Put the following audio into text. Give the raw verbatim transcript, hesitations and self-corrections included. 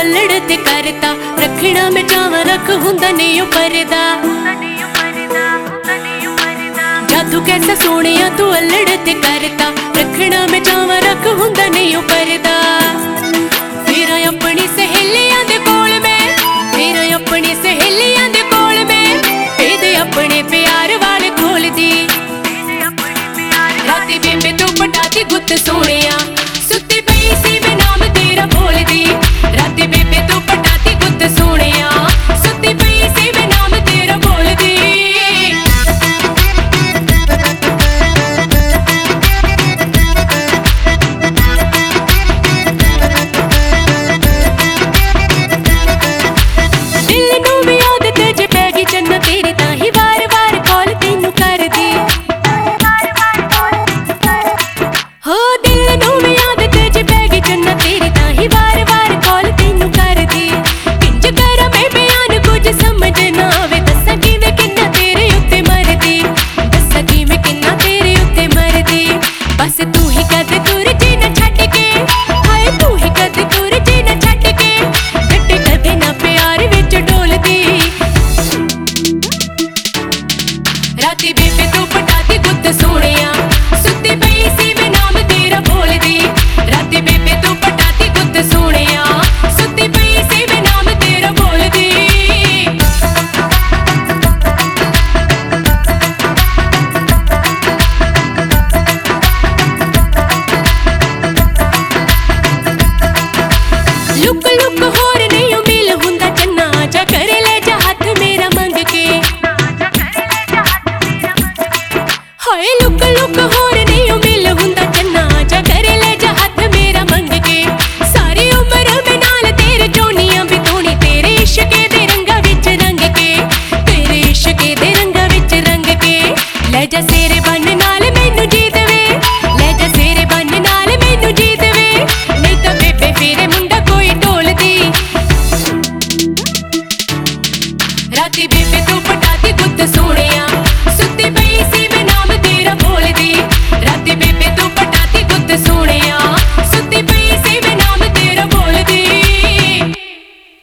अल्लड़ ते करता रखना मैं चावा रख हुंदा नहीं ओ परदा जादू कैसा सोनिया तू अल्लड़ ते करता रखना मैं चावा रख हुंदा नहीं ओ परदा फिर अपनी सहेलियां दे कोल मैं फिर अपनी सहेलियां दे कोल मैं पेदे अपने प्यार वाले खोल दी राती बेबे तू पटाती गुत्त सोनिया सुत्ती पई सी मैं नाम तेरा बोल दी राती बेबे तू पटाती गुत्त सोनिया सुत्ती पई सी मैं नाम तेरा बोल दी दिल नू भी आदत जे पै गई चन्ना तेरी ताही वार वार कॉल तेनू कर दी हो दिल नू भी आदत जे पै गई चन्ना तेरी ताही वार वार कॉल तेनू कर दी किंज करा मैं बयान कुछ समझ ना आवे दस्सां किवें किन्ना तेरे उत्ते मरदी दस्सां किवें किन्ना तेरे उत्ते मरदी बस तू ही कद तुर जे ना छड्ड के हाय तू ही कद तुर जे ना छड्ड के जट्टे कदे ना प्यार विच डोलदी राती बेबे तू पटाती गुत्त सोनिया सुत्ती पई सी मैं नाम तेरा बोलदी राती बेबे तू पटाती गुत्त सोनिया सुत्ती पई सी मैं नाम तेरा बोलदी लुक लुक होर नहीं मिल हुंदा चन्ना जा करे ले जा हाथ मेरा मंग के हाय लुक लुक होर नहीं मिल हुंदा चन्ना जा करे ले जा हाथ मेरा मंग के सारी उम्र मैं नाल तेरे चोनियां बितोनी तेरे इश्क दे रंगा विच रंग के तेरे इश्क दे रंगा विच रंग के ले जा सेरे बन नाल मैनू जीत वे ले जा सेरे बन नाल मैनू जीत वे नहीं तां बेबे फेरे मुंडा कोई ढोल दी राती बेबे तू